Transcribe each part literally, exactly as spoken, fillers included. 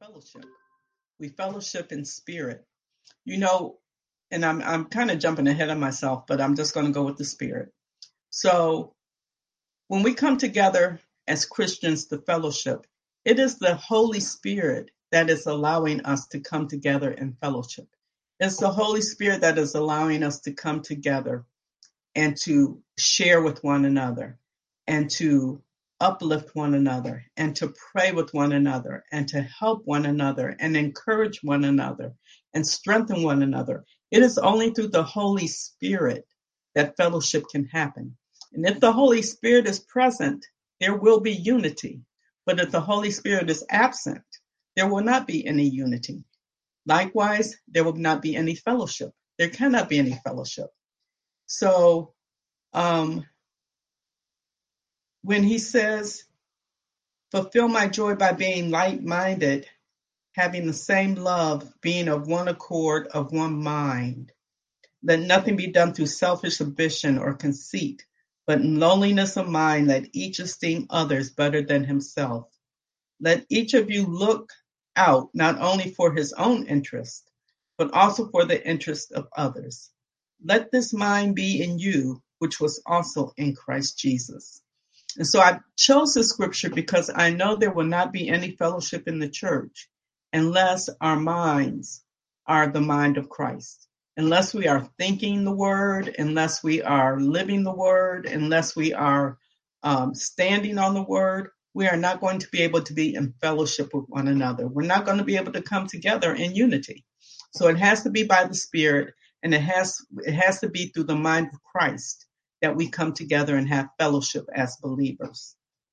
fellowship. We fellowship in spirit. You know, and I'm I'm kind of jumping ahead of myself, but I'm just going to go with the spirit. So when we come together as Christians to fellowship, it is the Holy Spirit that is allowing us to come together in fellowship. It's the Holy Spirit that is allowing us to come together and to share with one another and to uplift one another and to pray with one another and to help one another and encourage one another and strengthen one another. It is only through the Holy Spirit that fellowship can happen. And if the Holy Spirit is present, there will be unity. But if the Holy Spirit is absent, there will not be any unity. Likewise, there will not be any fellowship. There cannot be any fellowship. So um, when he says, fulfill my joy by being like-minded, having the same love, being of one accord, of one mind. Let nothing be done through selfish ambition or conceit, but in lowliness of mind, let each esteem others better than himself. Let each of you look out not only for his own interest, but also for the interest of others. Let this mind be in you, which was also in Christ Jesus. And so I chose this scripture because I know there will not be any fellowship in the church unless our minds are the mind of Christ. Unless we are thinking the word, unless we are living the word, unless we are um, standing on the word, we are not going to be able to be in fellowship with one another. We're not going to be able to come together in unity. So it has to be by the Spirit, and it has it has to be through the mind of Christ that we come together and have fellowship as believers.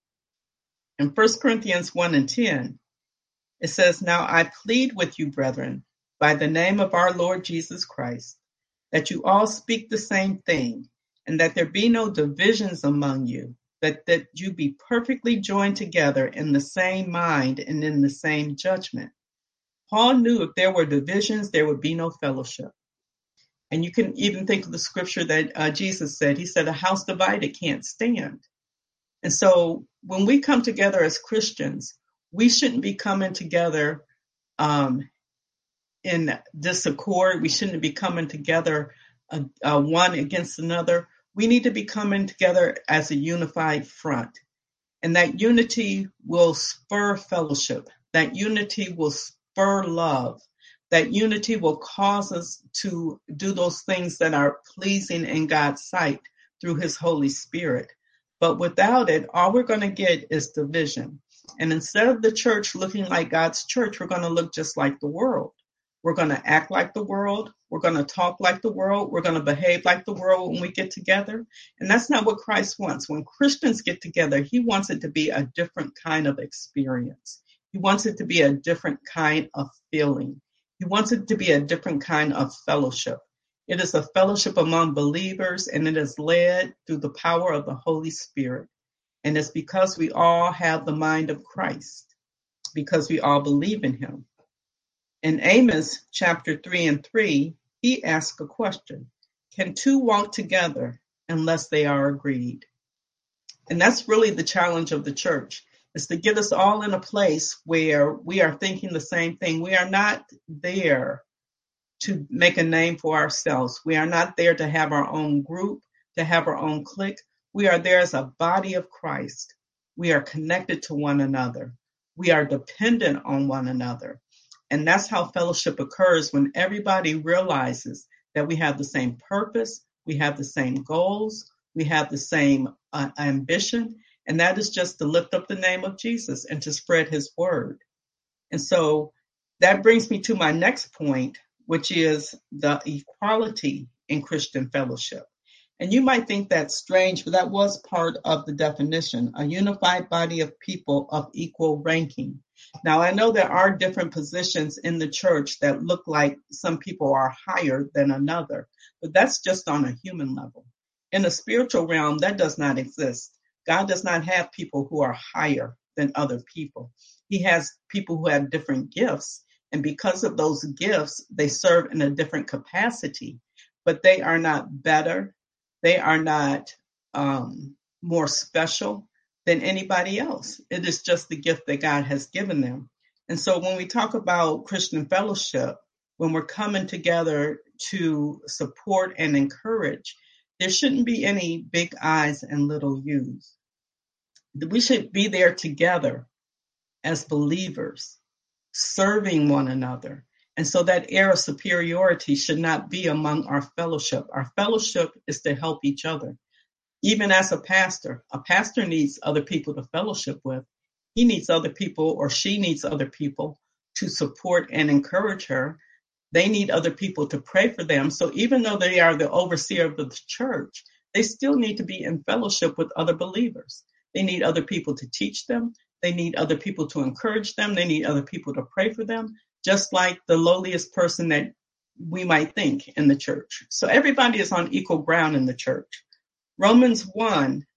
In First Corinthians one and ten, it says, now I plead with you, brethren, by the name of our Lord Jesus Christ, that you all speak the same thing, and that there be no divisions among you, but that you be perfectly joined together in the same mind and in the same judgment. Paul knew if there were divisions, there would be no fellowship. And you can even think of the scripture that uh, Jesus said. He said, a house divided can't stand. And so when we come together as Christians, we shouldn't be coming together um, in disaccord. We shouldn't be coming together uh, uh, one against another. We need to be coming together as a unified front. And that unity will spur fellowship. That unity will spur love. That unity will cause us to do those things that are pleasing in God's sight through his Holy Spirit. But without it, all we're going to get is division. And instead of the church looking like God's church, we're going to look just like the world. We're going to act like the world. We're going to talk like the world. We're going to behave like the world when we get together. And that's not what Christ wants. When Christians get together, he wants it to be a different kind of experience. He wants it to be a different kind of feeling. He wants it to be a different kind of fellowship. It is a fellowship among believers, and it is led through the power of the Holy Spirit. And it's because we all have the mind of Christ, because we all believe in him. In Amos chapter three and three, he asked a question. Can two walk together unless they are agreed? And that's really the challenge of the church, is to get us all in a place where we are thinking the same thing. We are not there to make a name for ourselves. We are not there to have our own group, to have our own clique. We are there as a body of Christ. We are connected to one another. We are dependent on one another. And that's how fellowship occurs, when everybody realizes that we have the same purpose, we have the same goals, we have the same uh, ambition, and that is just to lift up the name of Jesus and to spread his word. And so that brings me to my next point, which is the equality in Christian fellowship. And you might think that's strange, but that was part of the definition, a unified body of people of equal ranking. Now, I know there are different positions in the church that look like some people are higher than another, but that's just on a human level. In the spiritual realm, that does not exist. God does not have people who are higher than other people. He has people who have different gifts, and because of those gifts, they serve in a different capacity, but they are not better. They are not um, more special than anybody else. It is just the gift that God has given them. And so when we talk about Christian fellowship, when we're coming together to support and encourage, there shouldn't be any big I's and little U's. We should be there together as believers, serving one another. And so that air of superiority should not be among our fellowship. Our fellowship is to help each other. Even as a pastor, a pastor needs other people to fellowship with. He needs other people, or she needs other people to support and encourage her. They need other people to pray for them. So even though they are the overseer of the church, they still need to be in fellowship with other believers. They need other people to teach them. They need other people to encourage them. They need other people to pray for them, just like the lowliest person that we might think in the church. So everybody is on equal ground in the church. Romans one,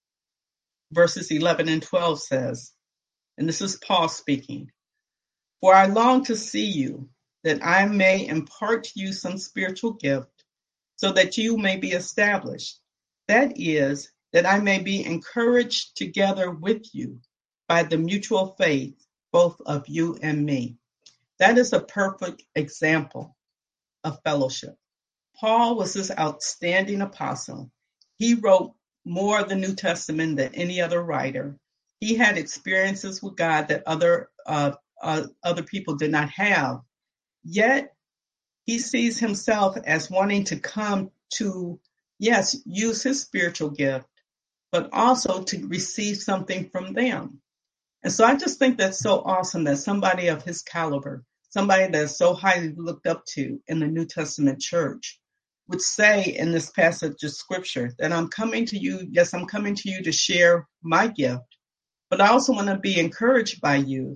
verses eleven and twelve says, and this is Paul speaking, "For I long to see you, that I may impart to you some spiritual gift, so that you may be established. That is, that I may be encouraged together with you by the mutual faith, both of you and me." That is a perfect example of fellowship. Paul was this outstanding apostle. He wrote more of the New Testament than any other writer. He had experiences with God that other uh, uh, other people did not have. Yet he sees himself as wanting to come to, yes, use his spiritual gift, but also to receive something from them. And so I just think that's so awesome that somebody of his caliber, somebody that's so highly looked up to in the New Testament church, would say in this passage of scripture that I'm coming to you, yes, I'm coming to you to share my gift, but I also want to be encouraged by you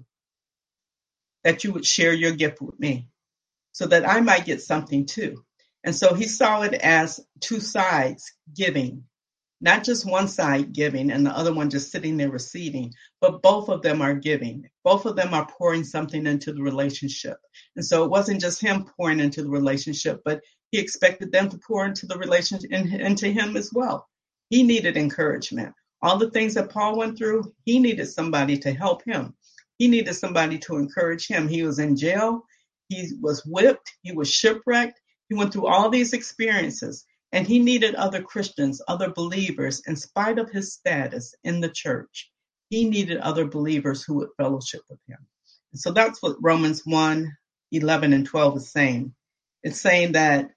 that you would share your gift with me so that I might get something too. And so he saw it as two sides giving, not just one side giving and the other one just sitting there receiving, but both of them are giving. Both of them are pouring something into the relationship. And so it wasn't just him pouring into the relationship, but he expected them to pour into the relationship and into him as well. He needed encouragement. All the things that Paul went through, he needed somebody to help him. He needed somebody to encourage him. He was in jail. He was whipped. He was shipwrecked. He went through all these experiences. And he needed other Christians, other believers, in spite of his status in the church. He needed other believers who would fellowship with him. And so that's what Romans one, eleven and twelve is saying. It's saying that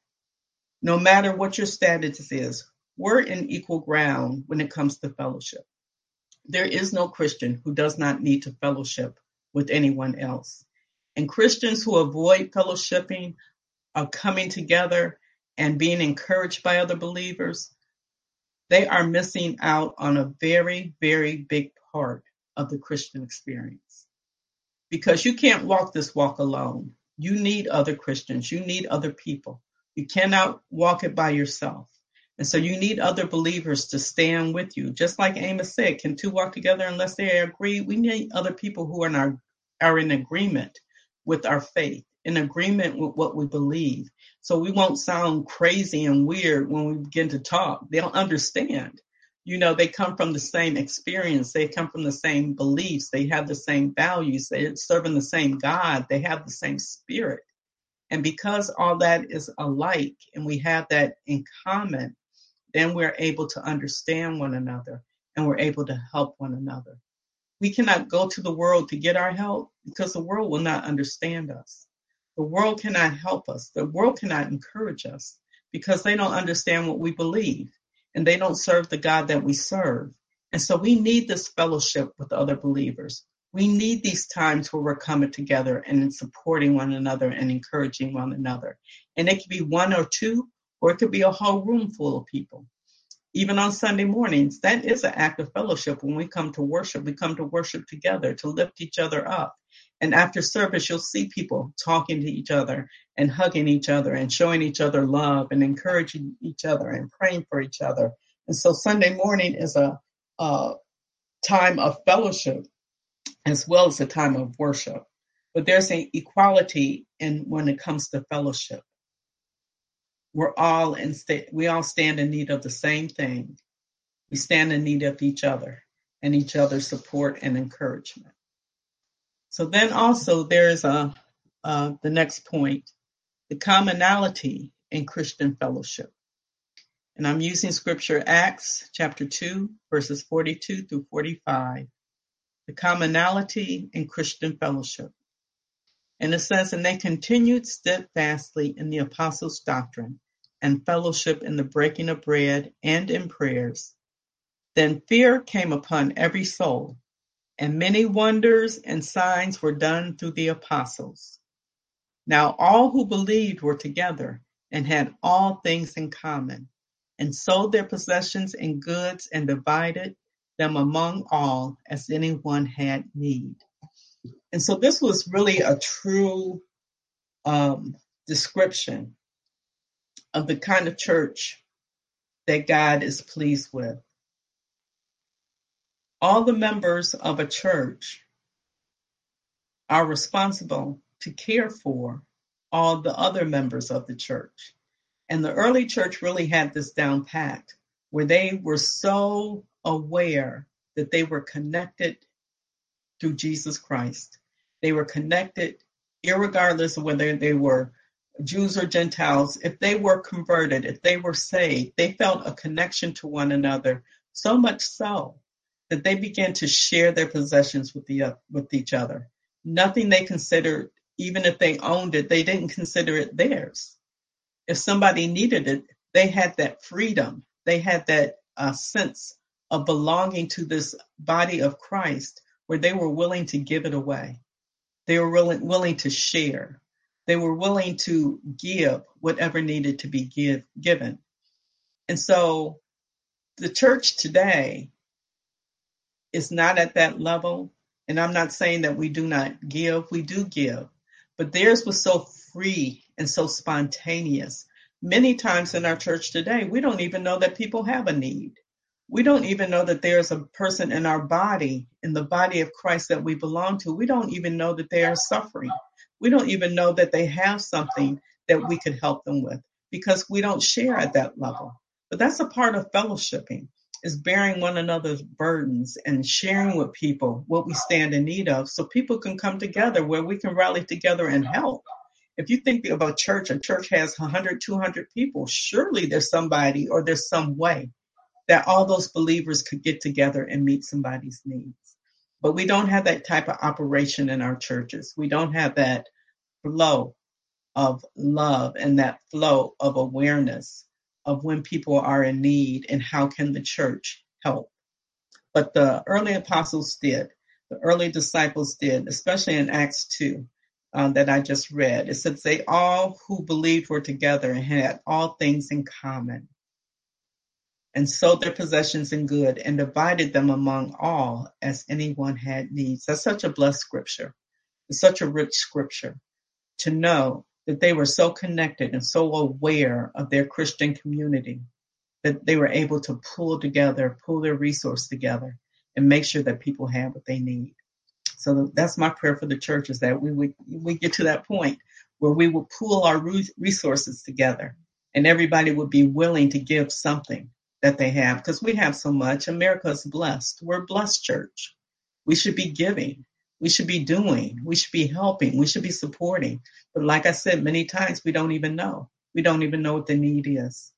no matter what your status is, we're in equal ground when it comes to fellowship. There is no Christian who does not need to fellowship with anyone else. And Christians who avoid fellowshipping are coming together and being encouraged by other believers, they are missing out on a very, very big part of the Christian experience. Because you can't walk this walk alone. You need other Christians. You need other people. You cannot walk it by yourself. And so you need other believers to stand with you. Just like Amos said, can two walk together unless they agree? We need other people who are in, our, are in agreement with our faith, in agreement with what we believe. So we won't sound crazy and weird when we begin to talk. They don't understand. You know, they come from the same experience. They come from the same beliefs. They have the same values. They're serving the same God. They have the same spirit. And because all that is alike and we have that in common, then we're able to understand one another and we're able to help one another. We cannot go to the world to get our help because the world will not understand us. The world cannot help us. The world cannot encourage us because they don't understand what we believe and they don't serve the God that we serve. And so we need this fellowship with other believers. We need these times where we're coming together and supporting one another and encouraging one another. And it could be one or two, or it could be a whole room full of people. Even on Sunday mornings, that is an act of fellowship. When we come to worship, we come to worship together, to lift each other up. And after service, you'll see people talking to each other and hugging each other and showing each other love and encouraging each other and praying for each other. And so Sunday morning is a, a time of fellowship as well as a time of worship. But there's an equality in when it comes to fellowship. We're all in st- we all stand in need of the same thing. We stand in need of each other and each other's support and encouragement. So then also there's a uh, the next point, the commonality in Christian fellowship. And I'm using scripture Acts chapter two, verses forty-two through forty-five. The commonality in Christian fellowship. And it says, and they continued steadfastly in the apostles' doctrine and fellowship in the breaking of bread and in prayers. Then fear came upon every soul, and many wonders and signs were done through the apostles. Now all who believed were together and had all things in common, and sold their possessions and goods and divided them among all as anyone had need. And so this was really a true um, description of the kind of church that God is pleased with. All the members of a church are responsible to care for all the other members of the church. And the early church really had this down packed, where they were so aware that they were connected through Jesus Christ. They were connected irregardless of whether they were Jews or Gentiles. If they were converted, if they were saved, they felt a connection to one another, so much so that they began to share their possessions with the with each other. Nothing they considered, even if they owned it, they didn't consider it theirs. If somebody needed it, they had that freedom. They had that uh, sense of belonging to this body of Christ, where they were willing to give it away. They were willing, willing to share. They were willing to give whatever needed to be give, given. And so the church today is not at that level. And I'm not saying that we do not give. We do give. But theirs was so free and so spontaneous. Many times in our church today, we don't even know that people have a need. We don't even know that there's a person in our body, in the body of Christ that we belong to. We don't even know that they are suffering. We don't even know that they have something that we could help them with, because we don't share at that level. But that's a part of fellowshipping, is bearing one another's burdens and sharing with people what we stand in need of, so people can come together where we can rally together and help. If you think of a church, a church has one hundred, two hundred people, surely there's somebody or there's some way that all those believers could get together and meet somebody's needs. But we don't have that type of operation in our churches. We don't have that flow of love and that flow of awareness of when people are in need and how can the church help. But the early apostles did. The early disciples did, especially in Acts two um, that I just read. It says they all who believed were together and had all things in common, and sold their possessions in good and divided them among all as anyone had needs. That's such a blessed scripture. It's such a rich scripture to know that they were so connected and so aware of their Christian community that they were able to pull together, pull their resources together and make sure that people have what they need. So that's my prayer for the church, is that we would we get to that point where we will pool our resources together and everybody would be willing to give something that they have, because we have so much. America is blessed. We're a blessed church. We should be giving. We should be doing. We should be helping. We should be supporting. But like I said, many times we don't even know. We don't even know what the need is.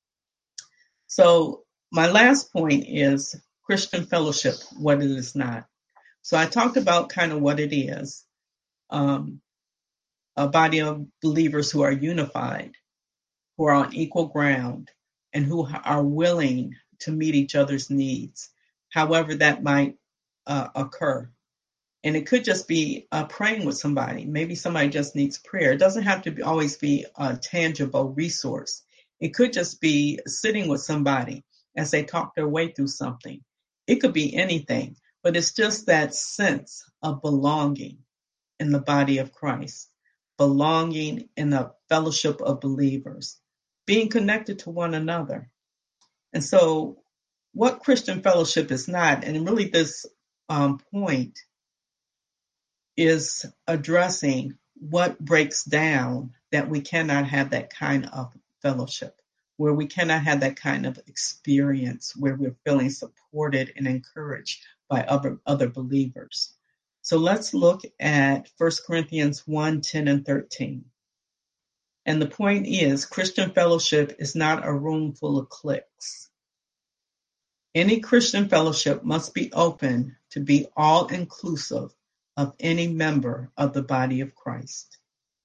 So my last point is Christian fellowship, what it is not. So I talked about kind of what it is, um, a body of believers who are unified, who are on equal ground, and who are willing to meet each other's needs, however that might uh, occur. And it could just be uh, praying with somebody. Maybe somebody just needs prayer. It doesn't have to be, always be a tangible resource. It could just be sitting with somebody as they talk their way through something. It could be anything, but it's just that sense of belonging in the body of Christ, belonging in the fellowship of believers, being connected to one another. And so what Christian fellowship is not, and really this um, point is addressing what breaks down that we cannot have that kind of fellowship, where we cannot have that kind of experience where we're feeling supported and encouraged by other, other believers. So let's look at First Corinthians one, ten, and thirteen. And the point is, Christian fellowship is not a room full of cliques. Any Christian fellowship must be open to be all-inclusive of any member of the body of Christ.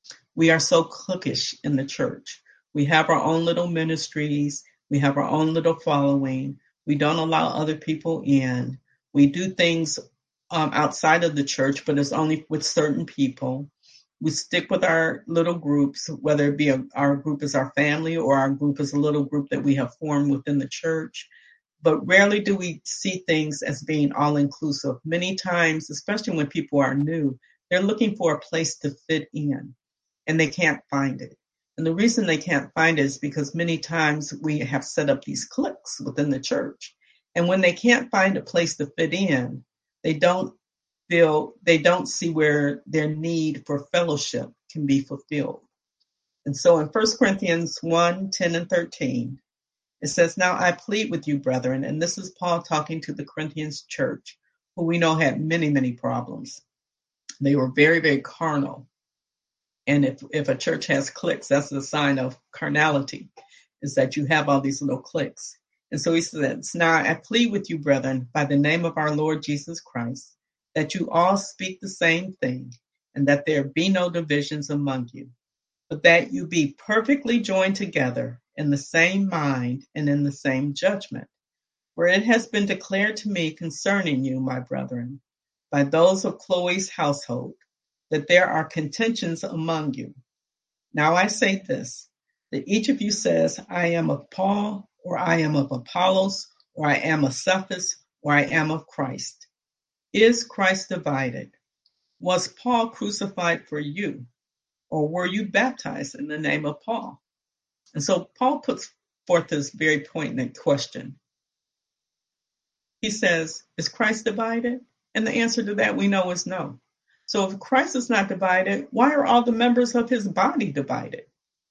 We are so cliquish in the church. We have our own little ministries. We have our own little following. We don't allow other people in. We do things um, outside of the church, but it's only with certain people. We stick with our little groups, whether it be a, our group is our family or our group is a little group that we have formed within the church. But rarely do we see things as being all-inclusive. Many times, especially when people are new, they're looking for a place to fit in, and they can't find it. And the reason they can't find it is because many times we have set up these cliques within the church. And when they can't find a place to fit in, they don't feel, they don't see where their need for fellowship can be fulfilled. And so in First Corinthians one, ten, and thirteen, it says, now I plead with you, brethren, and this is Paul talking to the Corinthians church, who we know had many, many problems. They were very, very carnal. And if, if a church has cliques, that's a sign of carnality, is that you have all these little cliques. And so he says, now I plead with you, brethren, by the name of our Lord Jesus Christ, that you all speak the same thing, and that there be no divisions among you, but that you be perfectly joined together in the same mind and in the same judgment. For it has been declared to me concerning you, my brethren, by those of Chloe's household, that there are contentions among you. Now I say this, that each of you says, I am of Paul, or I am of Apollos, or I am of Cephas, or I am of Christ. Is Christ divided? Was Paul crucified for you? Or were you baptized in the name of Paul? And so Paul puts forth this very poignant question. He says, is Christ divided? And the answer to that we know is no. So if Christ is not divided, why are all the members of his body divided?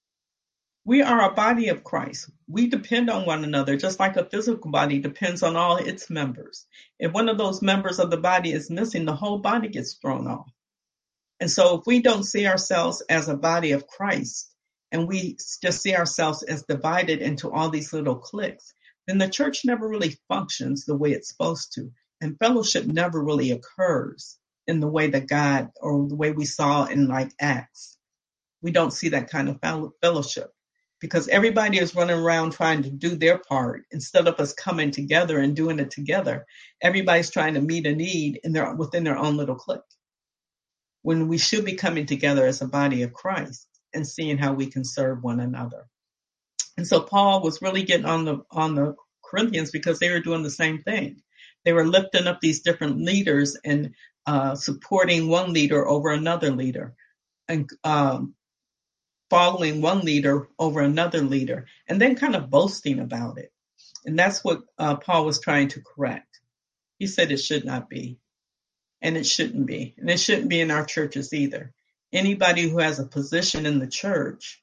We are a body of Christ. We depend on one another, just like a physical body depends on all its members. If one of those members of the body is missing, the whole body gets thrown off. And so if we don't see ourselves as a body of Christ, and we just see ourselves as divided into all these little cliques, then the church never really functions the way it's supposed to. And fellowship never really occurs in the way that God, or the way we saw in like Acts. We don't see that kind of fellowship because everybody is running around trying to do their part instead of us coming together and doing it together. Everybody's trying to meet a need in their, within their own little clique, when we should be coming together as a body of Christ and seeing how we can serve one another. And so Paul was really getting on the on the Corinthians because they were doing the same thing. They were lifting up these different leaders and uh, supporting one leader over another leader, and um, following one leader over another leader, and then kind of boasting about it. And that's what uh, Paul was trying to correct. He said it should not be. And it shouldn't be. And it shouldn't be in our churches either. Anybody who has a position in the church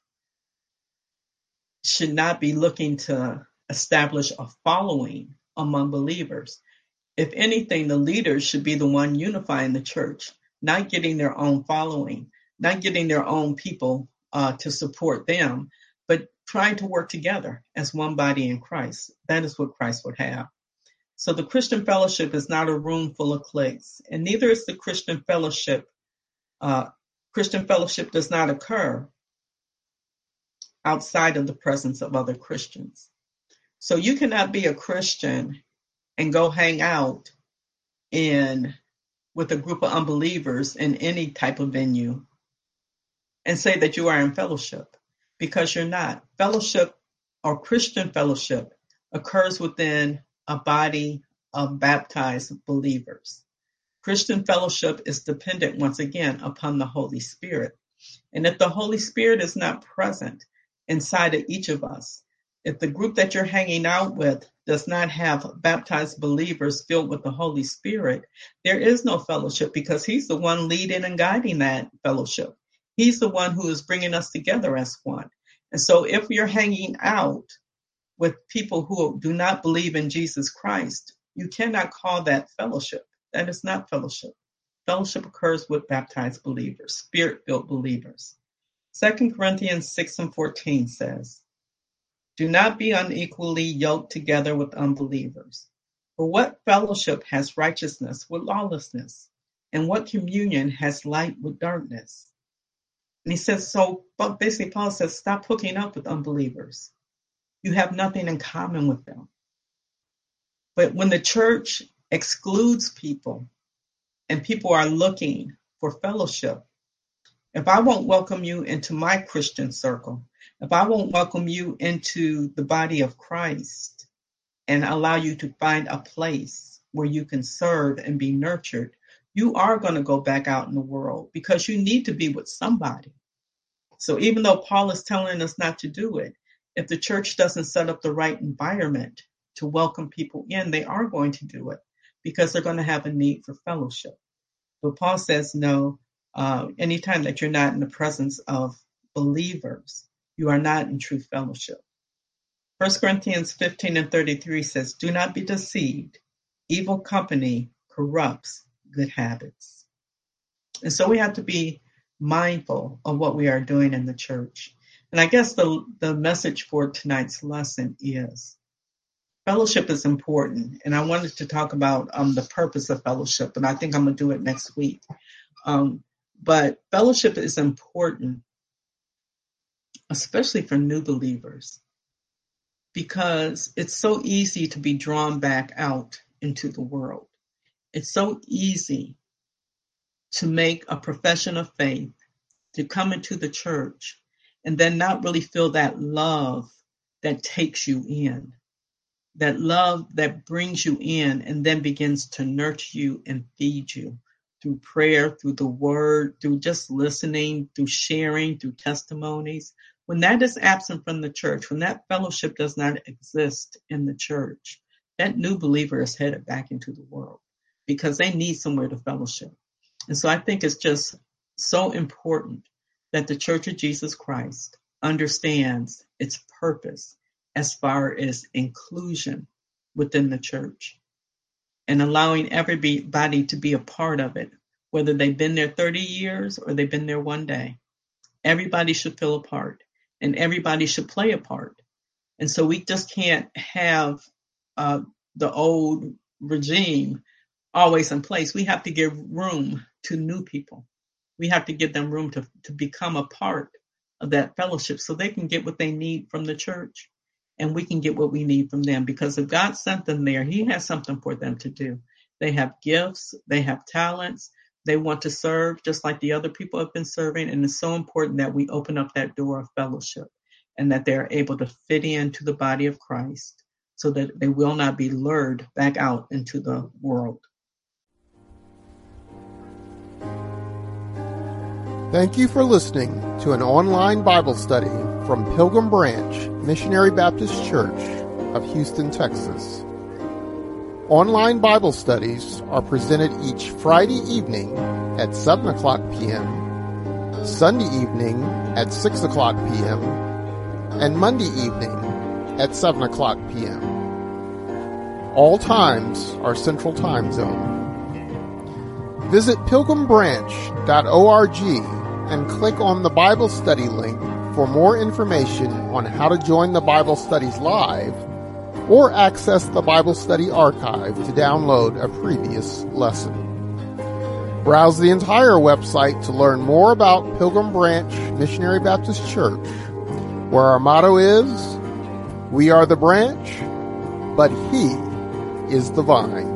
should not be looking to establish a following among believers. If anything, the leaders should be the one unifying the church, not getting their own following, not getting their own people uh, to support them, but trying to work together as one body in Christ. That is what Christ would have. So the Christian fellowship is not a room full of cliques, and neither is the Christian fellowship. Uh, Christian fellowship does not occur outside of the presence of other Christians. So you cannot be a Christian and go hang out in with a group of unbelievers in any type of venue and say that you are in fellowship, because you're not. Fellowship, or Christian fellowship, occurs within a body of baptized believers. Christian fellowship is dependent, once again, upon the Holy Spirit. And if the Holy Spirit is not present inside of each of us, if the group that you're hanging out with does not have baptized believers filled with the Holy Spirit, there is no fellowship, because he's the one leading and guiding that fellowship. He's the one who is bringing us together as one. And so if you're hanging out with people who do not believe in Jesus Christ, you cannot call that fellowship. That is not fellowship. Fellowship occurs with baptized believers, spirit-filled believers. Second Corinthians six and fourteen says, do not be unequally yoked together with unbelievers. For what fellowship has righteousness with lawlessness? And what communion has light with darkness? And he says, so basically Paul says, stop hooking up with unbelievers. You have nothing in common with them. But when the church excludes people and people are looking for fellowship, if I won't welcome you into my Christian circle, if I won't welcome you into the body of Christ and allow you to find a place where you can serve and be nurtured, you are going to go back out in the world because you need to be with somebody. So even though Paul is telling us not to do it, if the church doesn't set up the right environment to welcome people in, they are going to do it because they're going to have a need for fellowship. But Paul says, no, uh, anytime that you're not in the presence of believers, you are not in true fellowship. First Corinthians fifteen and thirty-three says, do not be deceived. Evil company corrupts good habits. And so we have to be mindful of what we are doing in the church. And I guess the, the message for tonight's lesson is fellowship is important. And I wanted to talk about um, the purpose of fellowship, and I think I'm going to do it next week. Um, but fellowship is important, especially for new believers, because it's so easy to be drawn back out into the world. It's so easy to make a profession of faith, to come into the church, and then not really feel that love that takes you in, that love that brings you in and then begins to nurture you and feed you through prayer, through the word, through just listening, through sharing, through testimonies. When that is absent from the church, when that fellowship does not exist in the church, that new believer is headed back into the world because they need somewhere to fellowship. And so I think it's just so important that the Church of Jesus Christ understands its purpose as far as inclusion within the church and allowing everybody to be a part of it, whether they've been there thirty years or they've been there one day. Everybody should feel a part and everybody should play a part. And so we just can't have uh, the old regime always in place. We have to give room to new people. We have to give them room to, to become a part of that fellowship so they can get what they need from the church and we can get what we need from them. Because if God sent them there, he has something for them to do. They have gifts, they have talents, they want to serve just like the other people have been serving. And it's so important that we open up that door of fellowship and that they're able to fit into the body of Christ so that they will not be lured back out into the world. Thank you for listening to an online Bible study from Pilgrim Branch Missionary Baptist Church of Houston, Texas. Online Bible studies are presented each Friday evening at seven o'clock p.m., Sunday evening at six o'clock p.m., and Monday evening at seven o'clock p.m. All times are Central Time Zone. Visit pilgrim branch dot org and click on the Bible study link for more information on how to join the Bible studies live or access the Bible study archive to download a previous lesson. Browse the entire website to learn more about Pilgrim Branch Missionary Baptist Church, where our motto is, "We are the branch, but he is the vine."